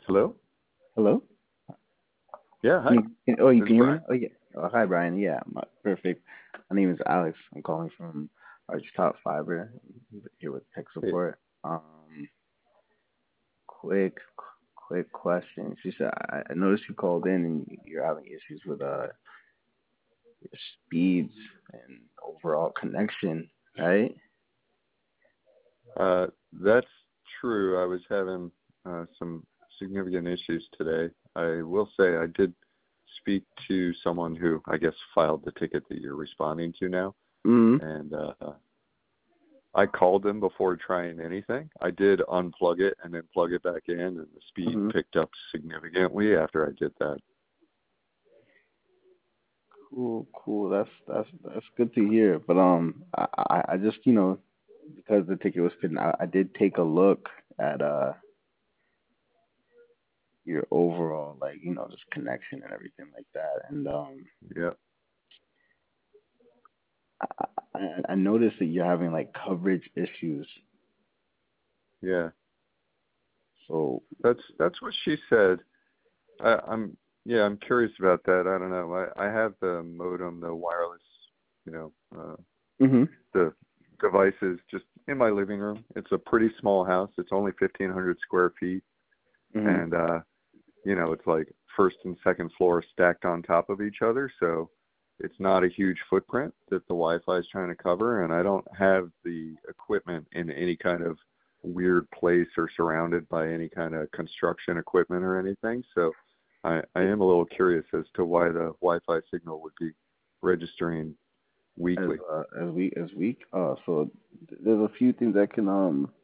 Hello? Hello? Yeah, hi. You This is can hear me now? Brian. Oh, yeah. Oh, hi, Brian. Yeah, perfect. My name is Alex. I'm calling from Arch Top Fiber here with tech Hey. support. Quick, quick question. She said, I noticed you called in and you're having issues with your speeds and overall connection, right? That's true. I was having some significant issues today. I will say I did speak to someone who I guess filed the ticket that you're responding to now, Mm-hmm. and I called them before trying anything. I did unplug it and then plug it back in, and the speed Mm-hmm. picked up significantly after I did that. Cool, cool. That's good to hear. But I just because the ticket was fitting, I did take a look at your overall just connection and everything like that. And Yeah, I noticed that you're having like coverage issues. yeah. So That's what she said. I'm yeah, I'm curious about that. I don't know. I have the modem, the wireless, you know, mhm the devices just in my living room. It's a pretty small house. It's only 1,500 square feet, mhm and it's like first and second floor stacked on top of each other. So it's not a huge footprint that the Wi-Fi is trying to cover, and I don't have the equipment in any kind of weird place or surrounded by any kind of construction equipment or anything. So I am a little curious as to why the Wi-Fi signal would be registering weekly. as weak. So there's a few things that can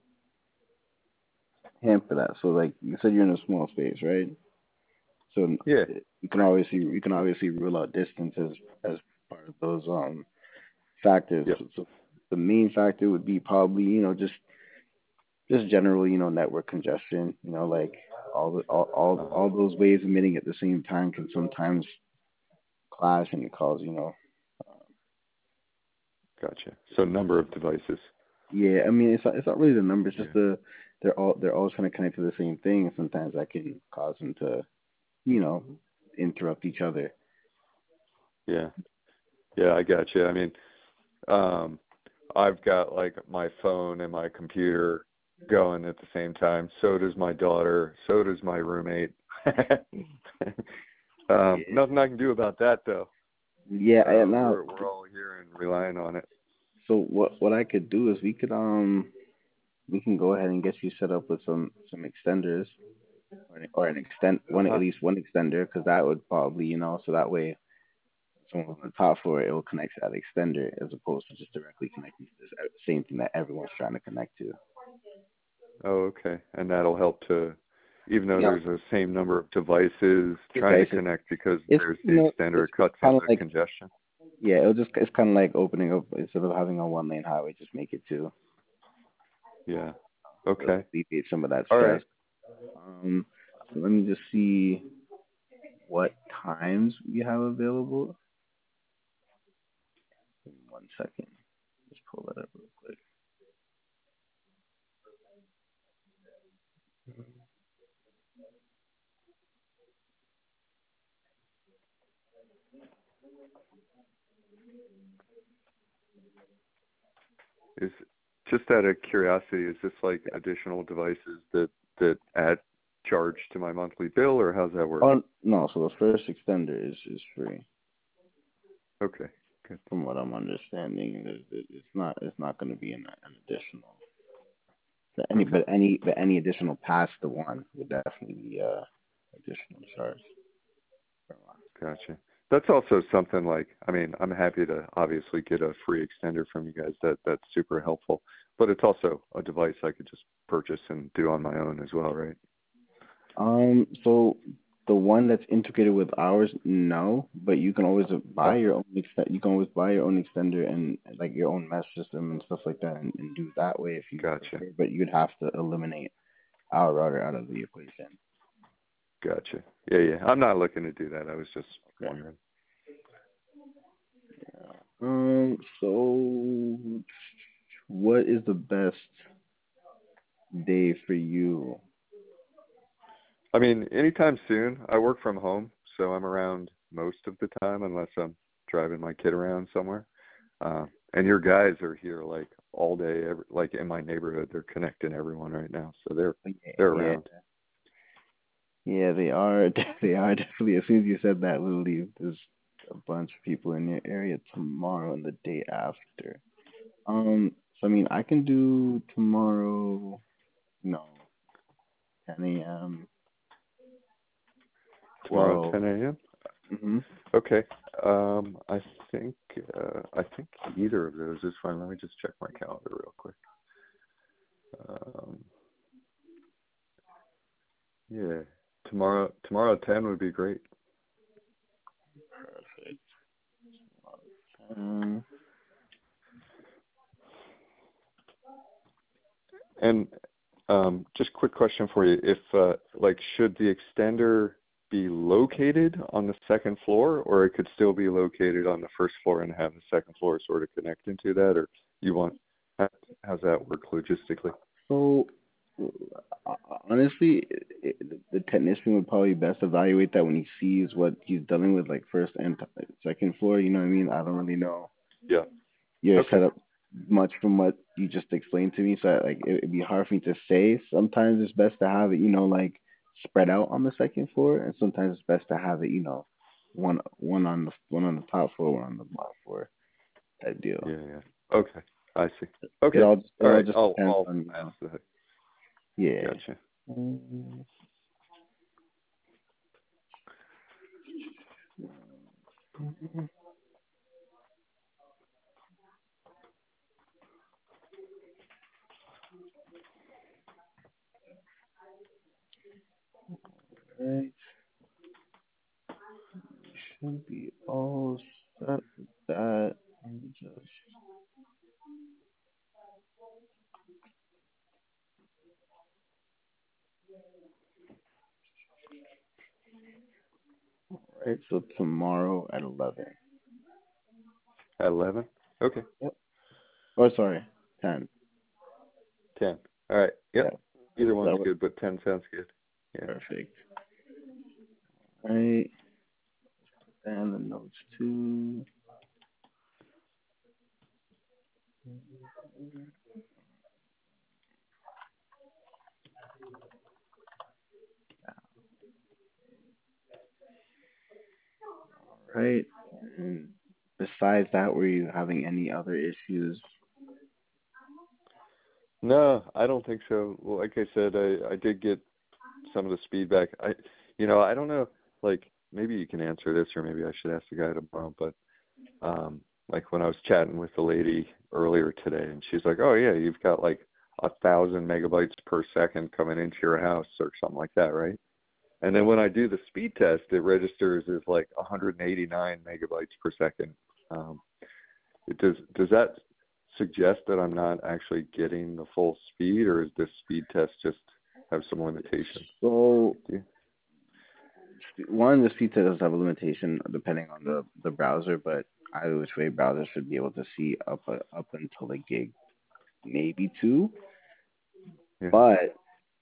hamper that. So like you said, you're in a small space, right? So Yeah. you can obviously rule out distance as part of those factors. Yep. So the main factor would be probably just general network congestion. Like all Uh-huh. those waves emitting at the same time can sometimes clash and it cause Gotcha. So number of devices. yeah. I mean it's not really the numbers, just Yeah. they're all trying to connect to the same thing, and sometimes that can cause them to you know interrupt each other. Yeah. Yeah, I gotcha. I mean, um, I've got like my phone and my computer going at the same time. So does my daughter. So does my roommate. Yeah. Nothing I can do about that though. Yeah. Now, We're all here and relying on it. so what I could do is we can go ahead and get you set up with some extenders, or an extend one, at Uh-huh. least one extender, because that would probably so that way someone on the top floor, it will connect to that extender as opposed to just directly connecting to this same thing that everyone's trying to connect to. Oh, okay. And that'll help to, even though Yeah, there's the same number of devices trying to devices. connect because It's there's the extender, it it's cuts kind some of of the like, congestion. yeah, it's kind of like opening up, instead of having a one lane highway, just make it two. Yeah. It'll Okay. alleviate some of that All stress. right. Um, so let me just see what times we have available. Give me 1 second. Just pull that up real quick. Is just out of curiosity, is this like additional devices that add charge to my monthly bill, or how's that work? Oh no, so the first extender is free, Okay, good. from what I'm understanding. It's not going to be an additional. Any Okay, but any additional past the one would definitely be additional charge per month. gotcha. That's also something like, I mean, I'm happy to obviously get a free extender from you guys. That's super helpful. But it's also a device I could just purchase and do on my own as well, right? So the one that's integrated with ours, no, but you can always buy Oh, your own You can always buy your own extender and like your own mesh system and stuff like that, and do it that way if you gotcha, prefer. But you'd have to eliminate our router out of the equation. gotcha. Yeah, yeah. I'm not looking to do that. I was just Okay. wondering. So what is the best day for you? I mean, anytime soon. I work from home, so I'm around most of the time unless I'm driving my kid around somewhere. And your guys are here like all day, like in my neighborhood. They're connecting everyone right now, so they're Yeah, around. yeah, they are. They are definitely. As soon as you said that, literally, there's a bunch of people in your area tomorrow and the day after. So I mean, I can do tomorrow. No, 10 a.m., Tomorrow, 12. 10 a.m. Mhm. Okay. I think I think either of those is fine. Let me just check my calendar real quick. Um, yeah, tomorrow 10 would be great. Perfect. Um, And just quick question for you: if like, should the extender be located on the second floor, or it could still be located on the first floor and have the second floor sort of connect into that, or you want how's that work logistically? so uh, honestly, the technician would probably best evaluate that when he sees what he's dealing with, like first and second floor. You know what I mean? I don't really know Yeah. your Okay. setup much from what you just explained to me, so like it'd be hard for me to say. Sometimes it's best to have it, like spread out on the second floor, and sometimes it's best to have it, one on the top floor, one on the bottom floor type deal. Yeah. Yeah. Okay. I see. It Okay. all it All all right. just depends I'll on ask that. yeah. Gotcha. Mm, right, should be all set with that. Let me just right. So tomorrow at 11. At 11. Okay. Yep. Oh, sorry, 10. 10. All right. Yeah, Yep. Either one's that was good, but 10 sounds good. Yeah. perfect. Right, and the notes too. Right, and besides that, were you having any other issues? No, I don't think so. Well, like I said, I did get some of the speed back. I don't know, like, maybe you can answer this, or maybe I should ask the guy tomorrow, but like when I was chatting with the lady earlier today, and she's like, oh yeah, you've got like 1,000 megabytes per second coming into your house or something like that, right? And then when I do the speed test, it registers as like 189 megabytes per second. Um, does that suggest that I'm not actually getting the full speed, or is this speed test just have some limitation? So Yeah. one, the speed test does have a limitation depending on the browser, but either which way, browsers should be able to see up until a gig, maybe two. Yeah. But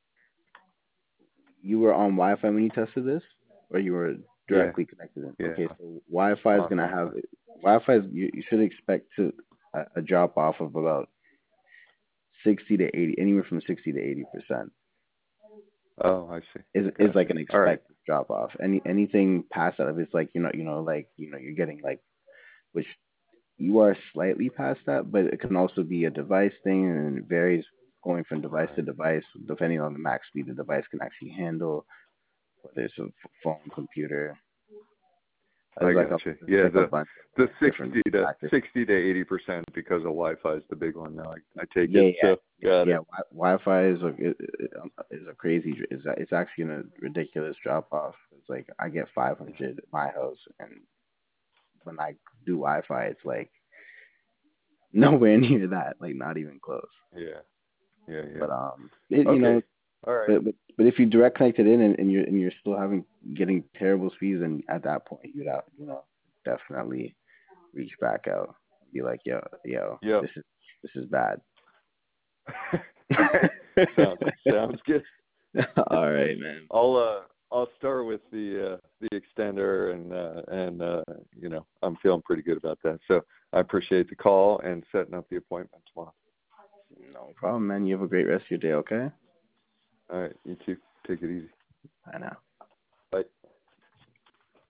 you were on Wi-Fi when you tested this, or you were Yeah. directly connected in? Yeah. Okay, so Wi-Fi is On gonna Wi-Fi. have Wi-Fi. You should expect a drop off of about 60 to 80, anywhere from 60 to 80% Oh, I see. is like Gotcha. an All right. expected drop off. Anything past that, if it's like you're getting like, which you are slightly past that, but it can also be a device thing, and it varies going from device to Right. device depending on the max speed the device can actually handle, whether it's a phone, computer. I gotcha. There's Yeah, like a bunch of the different 60 to factors. 80% because of Wi-Fi is the big one now. I take Yeah, it. yeah, So got yeah. it. Wi-Fi is a crazy. It's actually a ridiculous drop off. It's like I get Yeah. 500 at my house, and when I do Wi-Fi, it's like nowhere near that. Like not even close. Yeah. Yeah. Yeah. But Okay. All right. but if you direct connect it in, and you're still getting terrible speeds, and at that point you'd have, definitely reach back out and be like, yo, Yep. this is bad. sounds good. All right, man. I'll start with the extender, and I'm feeling pretty good about that. So I appreciate the call and setting up the appointment tomorrow. No problem, man. You have a great rest of your day, okay? All right, you too. Take it easy. Bye now. Bye.